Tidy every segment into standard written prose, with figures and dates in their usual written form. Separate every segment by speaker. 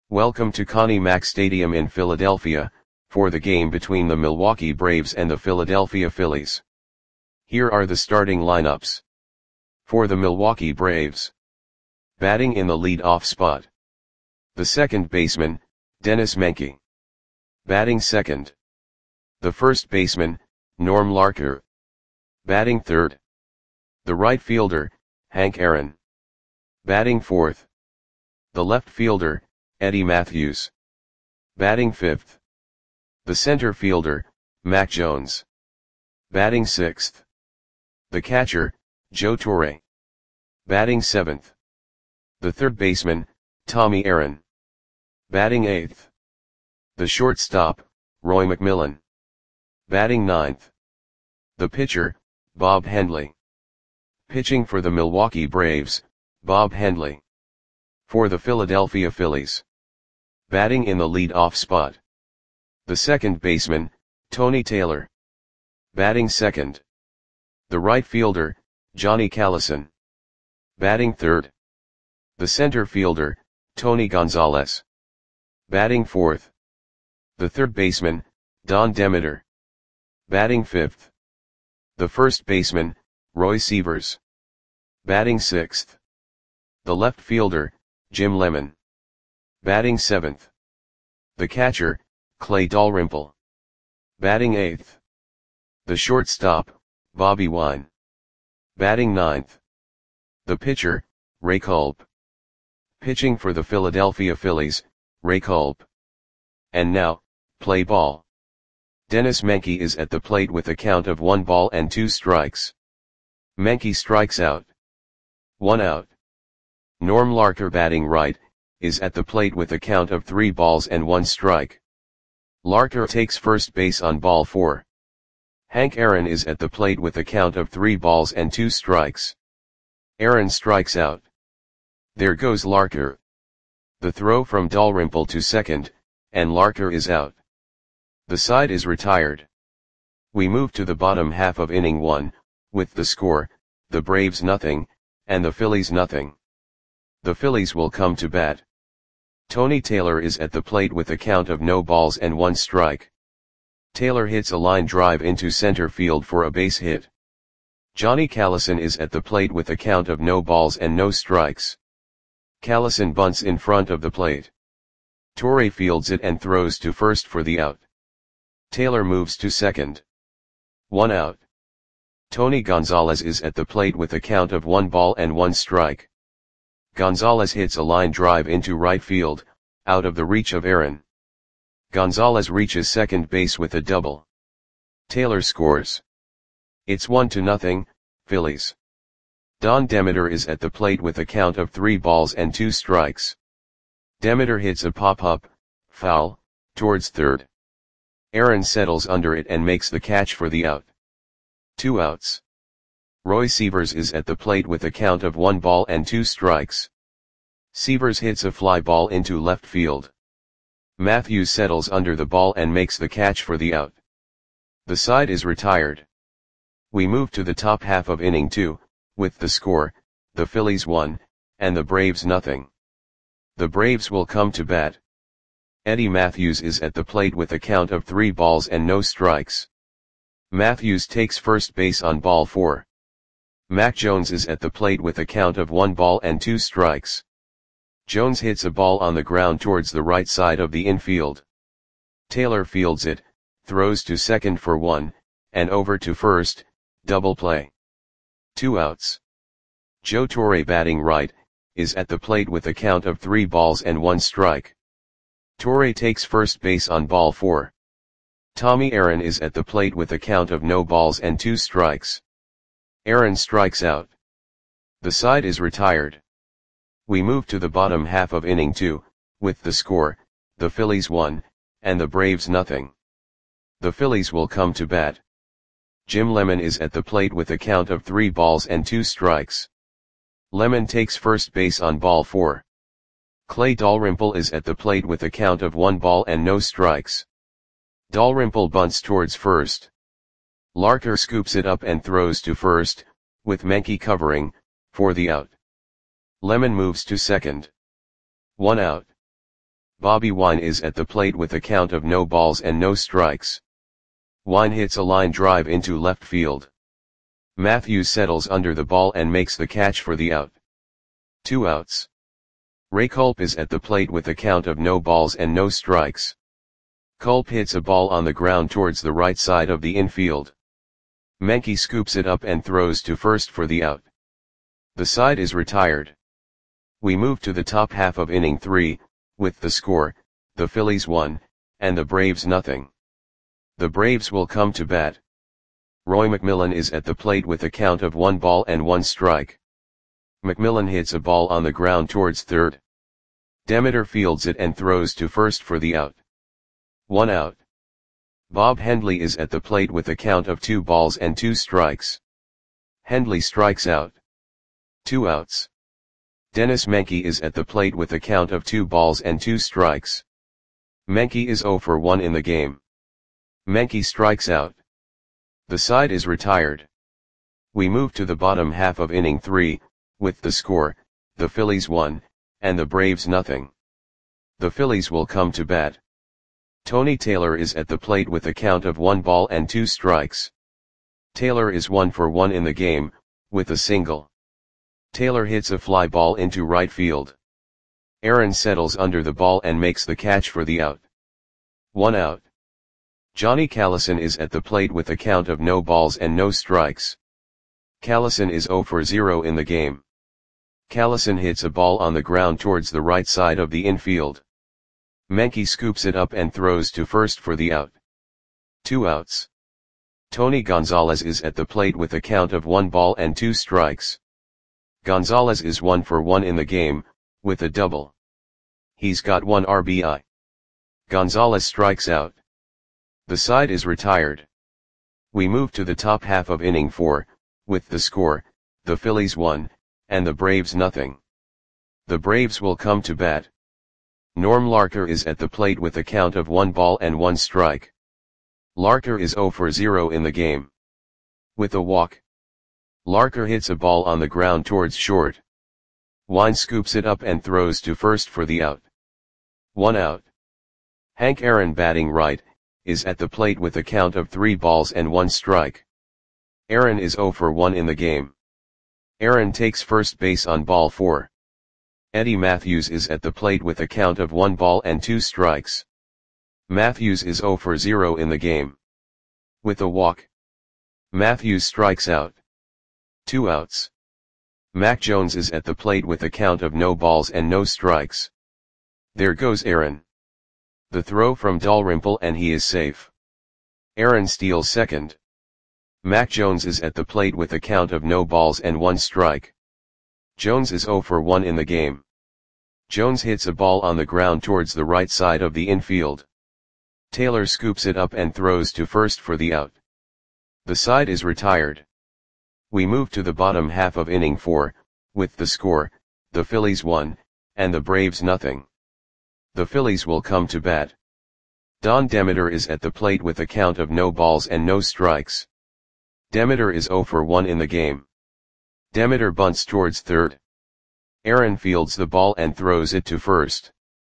Speaker 1: Welcome to Connie Mack Stadium in Philadelphia, for the game between the Milwaukee Braves and the Philadelphia Phillies. Here are the starting lineups. For the Milwaukee Braves. Batting in the lead-off spot. The second baseman, Dennis Menke. Batting second. The first baseman, Norm Larker. Batting third. The right fielder, Hank Aaron. Batting fourth. The left fielder, Eddie Mathews. Batting fifth. The center fielder, Mac Jones. Batting sixth. The catcher, Joe Torre. Batting seventh. The third baseman, Tommy Aaron. Batting eighth. The shortstop, Roy McMillan. Batting ninth. The pitcher, Bob Hendley. Pitching for the Milwaukee Braves, Bob Hendley. For the Philadelphia Phillies. Batting in the lead-off spot. The second baseman, Tony Taylor. Batting second. The right fielder, Johnny Callison. Batting third. The center fielder, Tony Gonzalez. Batting fourth. The third baseman, Don Demeter. Batting fifth. The first baseman, Roy Sievers. Batting sixth. The left fielder, Jim Lemon. Batting seventh. The catcher, Clay Dalrymple. Batting eighth. The shortstop, Bobby Wine. Batting ninth. The pitcher, Ray Culp. Pitching for the Philadelphia Phillies, Ray Culp. And now, play ball. Dennis Menke is at the plate with a count of 1 ball and 2 strikes. Menke strikes out. 1 out. Norm Larker batting right, is at the plate with a count of 3 balls and 1 strike. Larker takes first base on ball 4. Hank Aaron is at the plate with a count of 3 balls and 2 strikes. Aaron strikes out. There goes Larker. The throw from Dalrymple to second, and Larker is out. The side is retired. We move to the bottom half of inning 1, with the score, the Braves nothing, and the Phillies nothing. The Phillies will come to bat. Tony Taylor is at the plate with a count of no balls and 1 strike. Taylor hits a line drive into center field for a base hit. Johnny Callison is at the plate with a count of no balls and no strikes. Callison bunts in front of the plate. Torre fields it and throws to first for the out. Taylor moves to second. 1 out. Tony Gonzalez is at the plate with a count of 1 ball and 1 strike. Gonzalez hits a line drive into right field, out of the reach of Aaron. Gonzalez reaches second base with a double. Taylor scores. It's 1-0, Phillies. Don Demeter is at the plate with a count of 3 balls and 2 strikes. Demeter hits a pop-up, foul, towards third. Aaron settles under it and makes the catch for the out. 2 outs. Roy Sievers is at the plate with a count of 1 ball and 2 strikes. Sievers hits a fly ball into left field. Mathews settles under the ball and makes the catch for the out. The side is retired. We move to the top half of inning 2, with the score, the Phillies 1, and the Braves nothing. The Braves will come to bat. Eddie Mathews is at the plate with a count of 3 balls and no strikes. Mathews takes first base on ball 4. Mac Jones is at the plate with a count of 1 ball and 2 strikes. Jones hits a ball on the ground towards the right side of the infield. Taylor fields it, throws to second for 1, and over to first, double play. 2 outs. Joe Torre batting right, is at the plate with a count of 3 balls and 1 strike. Torre takes first base on ball 4. Tommy Aaron is at the plate with a count of no balls and 2 strikes. Aaron strikes out. The side is retired. We move to the bottom half of inning 2, with the score, the Phillies 1, and the Braves nothing. The Phillies will come to bat. Jim Lemon is at the plate with a count of 3 balls and 2 strikes. Lemon takes first base on ball 4. Clay Dalrymple is at the plate with a count of 1 ball and no strikes. Dalrymple bunts towards first. Larker scoops it up and throws to first, with Menke covering, for the out. Lemon moves to second. 1 out. Bobby Wine is at the plate with a count of no balls and no strikes. Wine hits a line drive into left field. Matthews settles under the ball and makes the catch for the out. 2 outs. Ray Culp is at the plate with a count of no balls and no strikes. Culp hits a ball on the ground towards the right side of the infield. Menke scoops it up and throws to first for the out. The side is retired. We move to the top half of inning 3, with the score, the Phillies 1, and the Braves nothing. The Braves will come to bat. Roy McMillan is at the plate with a count of 1 ball and 1 strike. McMillan hits a ball on the ground towards third. Demeter fields it and throws to first for the out. 1 out. Bob Hendley is at the plate with a count of 2 balls and 2 strikes. Hendley strikes out. 2 outs. Dennis Menke is at the plate with a count of 2 balls and 2 strikes. Menke is 0 for 1 in the game. Menke strikes out. The side is retired. We move to the bottom half of inning 3, with the score, the Phillies 1, and the Braves nothing. The Phillies will come to bat. Tony Taylor is at the plate with a count of 1 ball and 2 strikes. Taylor is 1 for 1 in the game, with a single. Taylor hits a fly ball into right field. Aaron settles under the ball and makes the catch for the out. 1 out. Johnny Callison is at the plate with a count of no balls and no strikes. Callison is 0 for 0 in the game. Callison hits a ball on the ground towards the right side of the infield. Menke scoops it up and throws to first for the out. 2 outs. Tony Gonzalez is at the plate with a count of 1 ball and 2 strikes. Gonzalez is 1 for 1 in the game, with a double. He's got 1 RBI. Gonzalez strikes out. The side is retired. We move to the top half of inning 4, with the score, the Phillies 1, and the Braves nothing. The Braves will come to bat. Norm Larker is at the plate with a count of 1 ball and 1 strike. Larker is 0 for 0 in the game. With a walk. Larker hits a ball on the ground towards short. Wine scoops it up and throws to first for the out. 1 out. Hank Aaron, batting right, is at the plate with a count of 3 balls and 1 strike. Aaron is 0 for 1 in the game. Aaron takes first base on ball 4. Eddie Matthews is at the plate with a count of 1 ball and 2 strikes. Matthews is 0 for 0 in the game. With a walk. Matthews strikes out. 2 outs. Mac Jones is at the plate with a count of no balls and no strikes. There goes Aaron. The throw from Dalrymple and he is safe. Aaron steals second. Mac Jones is at the plate with a count of no balls and 1 strike. Jones is 0 for 1 in the game. Jones hits a ball on the ground towards the right side of the infield. Taylor scoops it up and throws to first for the out. The side is retired. We move to the bottom half of inning 4, with the score, the Phillies 1, and the Braves nothing. The Phillies will come to bat. Don Demeter is at the plate with a count of no balls and no strikes. Demeter is 0 for 1 in the game. Demeter bunts towards third. Aaron fields the ball and throws it to first.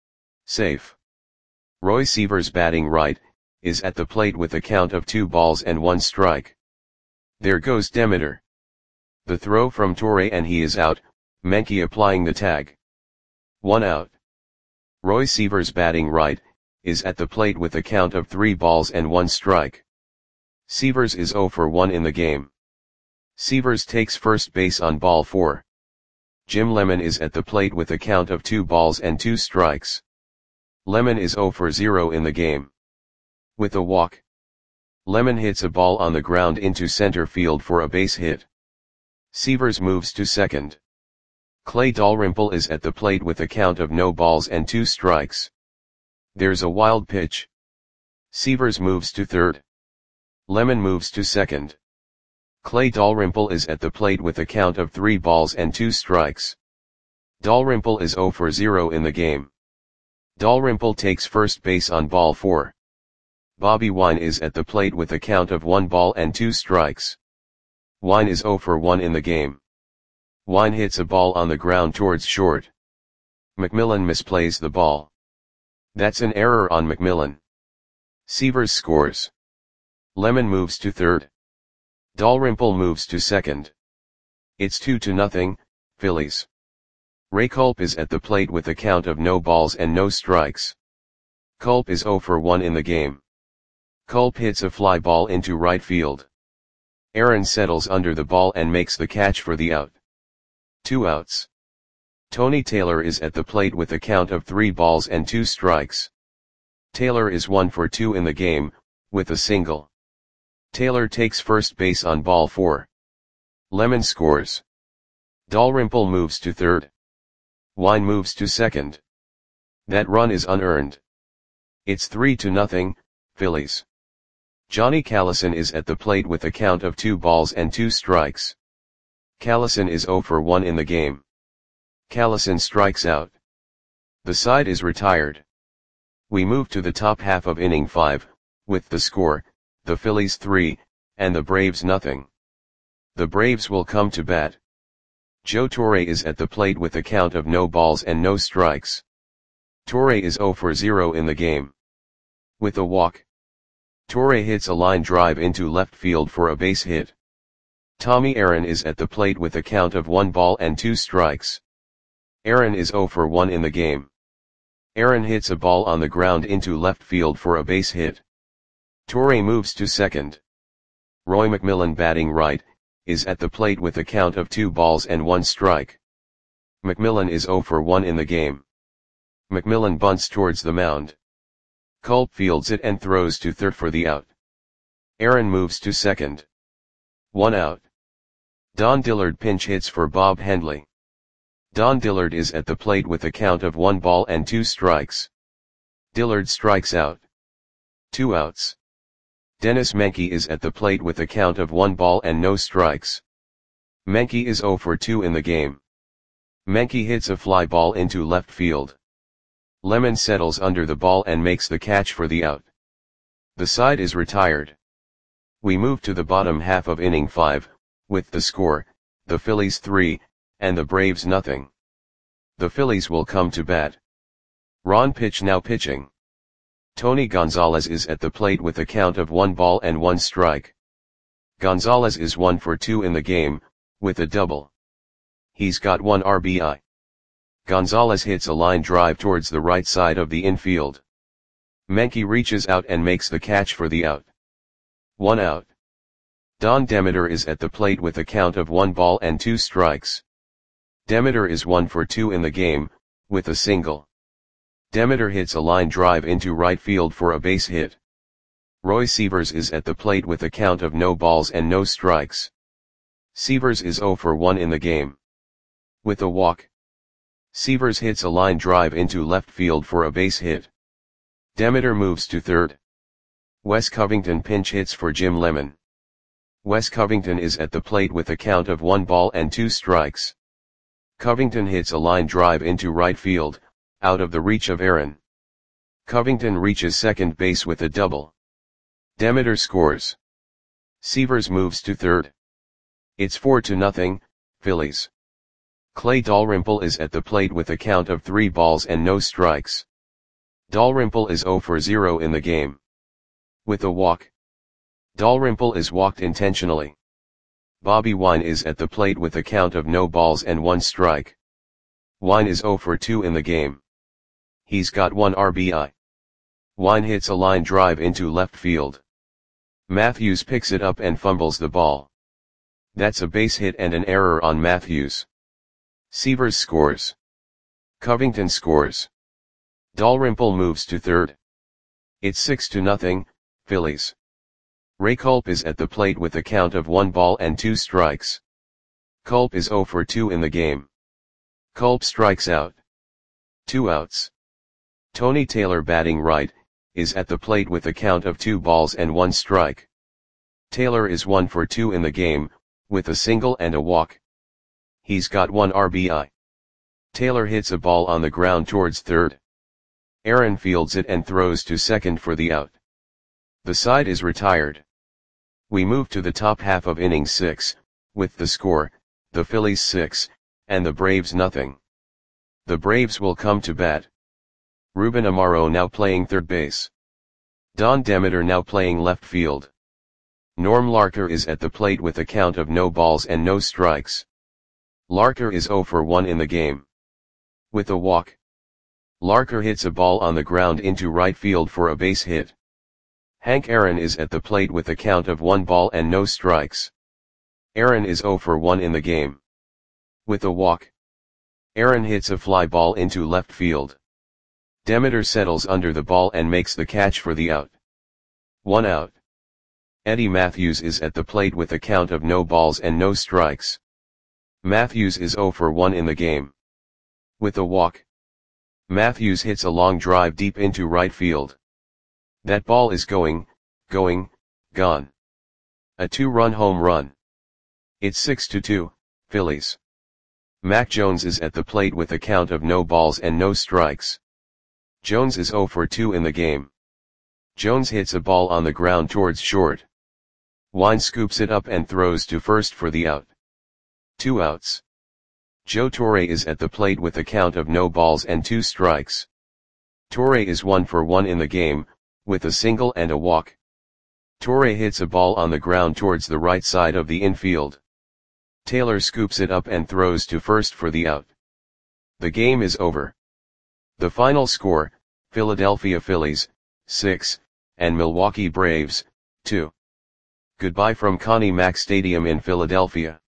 Speaker 1: Safe. Roy Sievers, batting right, is at the plate with a count of 2 balls and 1 strike. There goes Demeter. The throw from Torre and he is out, Menke applying the tag. 1 out. Roy Sievers, batting right, is at the plate with a count of 3 balls and 1 strike. Sievers is 0 for 1 in the game. Sievers takes first base on ball 4. Jim Lemon is at the plate with a count of 2 balls and 2 strikes. Lemon is 0 for 0 in the game. With a walk. Lemon hits a ball on the ground into center field for a base hit. Sievers moves to second. Clay Dalrymple is at the plate with a count of no balls and 2 strikes. There's a wild pitch. Sievers moves to third. Lemon moves to second. Clay Dalrymple is at the plate with a count of 3 balls and 2 strikes. Dalrymple is 0 for 0 in the game. Dalrymple takes first base on ball 4. Bobby Wine is at the plate with a count of 1 ball and 2 strikes. Wine is 0 for 1 in the game. Wine hits a ball on the ground towards short. McMillan misplays the ball. That's an error on McMillan. Sievers scores. Lemon moves to third. Dalrymple moves to second. It's 2-0, Phillies. Ray Culp is at the plate with a count of no balls and no strikes. Culp is 0 for 1 in the game. Culp hits a fly ball into right field. Aaron settles under the ball and makes the catch for the out. 2 outs. Tony Taylor is at the plate with a count of 3 balls and 2 strikes. Taylor is 1 for 2 in the game, with a single. Taylor takes first base on ball 4. Lemon scores. Dalrymple moves to third. Wine moves to second. That run is unearned. It's 3-0, Phillies. Johnny Callison is at the plate with a count of 2 balls and 2 strikes. Callison is 0 for 1 in the game. Callison strikes out. The side is retired. We move to the top half of inning 5, with the score, the Phillies 3, and the Braves nothing. The Braves will come to bat. Joe Torre is at the plate with a count of no balls and no strikes. Torre is 0 for 0 in the game. With a walk. Torre hits a line drive into left field for a base hit. Tommy Aaron is at the plate with a count of 1 ball and 2 strikes. Aaron is 0 for 1 in the game. Aaron hits a ball on the ground into left field for a base hit. Torre moves to second. Roy McMillan, batting right, is at the plate with a count of 2 balls and 1 strike. McMillan is 0 for 1 in the game. McMillan bunts towards the mound. Culp fields it and throws to third for the out. Aaron moves to second. 1 out. Don Dillard pinch hits for Bob Hendley. Don Dillard is at the plate with a count of 1 ball and 2 strikes. Dillard strikes out. 2 outs. Dennis Menke is at the plate with a count of 1 ball and no strikes. Menke is 0 for 2 in the game. Menke hits a fly ball into left field. Lemon settles under the ball and makes the catch for the out. The side is retired. We move to the bottom half of inning 5, with the score, the Phillies 3, and the Braves nothing. The Phillies will come to bat. Ron Pitch now pitching. Tony Gonzalez is at the plate with a count of 1 ball and 1 strike. Gonzalez is 1 for 2 in the game, with a double. He's got 1 RBI. Gonzalez hits a line drive towards the right side of the infield. Menke reaches out and makes the catch for the out. 1 out. Don Demeter is at the plate with a count of 1 ball and 2 strikes. Demeter is 1 for 2 in the game, with a single. Demeter hits a line drive into right field for a base hit. Roy Sievers is at the plate with a count of no balls and no strikes. Sievers is 0 for 1 in the game. With a walk. Sievers hits a line drive into left field for a base hit. Demeter moves to third. Wes Covington pinch hits for Jim Lemon. Wes Covington is at the plate with a count of 1 ball and 2 strikes. Covington hits a line drive into right field, out of the reach of Aaron. Covington reaches second base with a double. Demeter scores. Sievers moves to third. It's 4-0, Phillies. Clay Dalrymple is at the plate with a count of 3 balls and no strikes. Dalrymple is 0 for 0 in the game. With a walk. Dalrymple is walked intentionally. Bobby Wine is at the plate with a count of no balls and 1 strike. Wine is 0 for 2 in the game. He's got 1 RBI. Wine hits a line drive into left field. Matthews picks it up and fumbles the ball. That's a base hit and an error on Matthews. Sievers scores. Covington scores. Dalrymple moves to third. It's 6-0, Phillies. Ray Culp is at the plate with a count of 1 ball and 2 strikes. Culp is 0 for 2 in the game. Culp strikes out. 2 outs. Tony Taylor, batting right, is at the plate with a count of 2 balls and 1 strike. Taylor is 1 for 2 in the game, with a single and a walk. He's got 1 RBI. Taylor hits a ball on the ground towards third. Aaron fields it and throws to second for the out. The side is retired. We move to the top half of inning 6, with the score, the Phillies 6, and the Braves nothing. The Braves will come to bat. Ruben Amaro now playing third base. Don Demeter now playing left field. Norm Larker is at the plate with a count of no balls and no strikes. Larker is 0 for 1 in the game. With a walk, Larker hits a ball on the ground into right field for a base hit. Hank Aaron is at the plate with a count of 1 ball and no strikes. Aaron is 0 for 1 in the game. With a walk, Aaron hits a fly ball into left field. Demeter settles under the ball and makes the catch for the out. 1 out. Eddie Matthews is at the plate with a count of no balls and no strikes. Matthews is 0 for 1 in the game. With a walk, Matthews hits a long drive deep into right field. That ball is gone. A 2-run home run. It's 6-2, Phillies. Mac Jones is at the plate with a count of no balls and no strikes. Jones is 0 for 2 in the game. Jones hits a ball on the ground towards short. Wine scoops it up and throws to first for the out. 2 outs. Joe Torre is at the plate with a count of no balls and 2 strikes. Torre is 1 for 1 in the game, with a single and a walk. Torre hits a ball on the ground towards the right side of the infield. Taylor scoops it up and throws to first for the out. The game is over. The final score, Philadelphia Phillies, 6, and Milwaukee Braves, 2. Goodbye from Connie Mack Stadium in Philadelphia.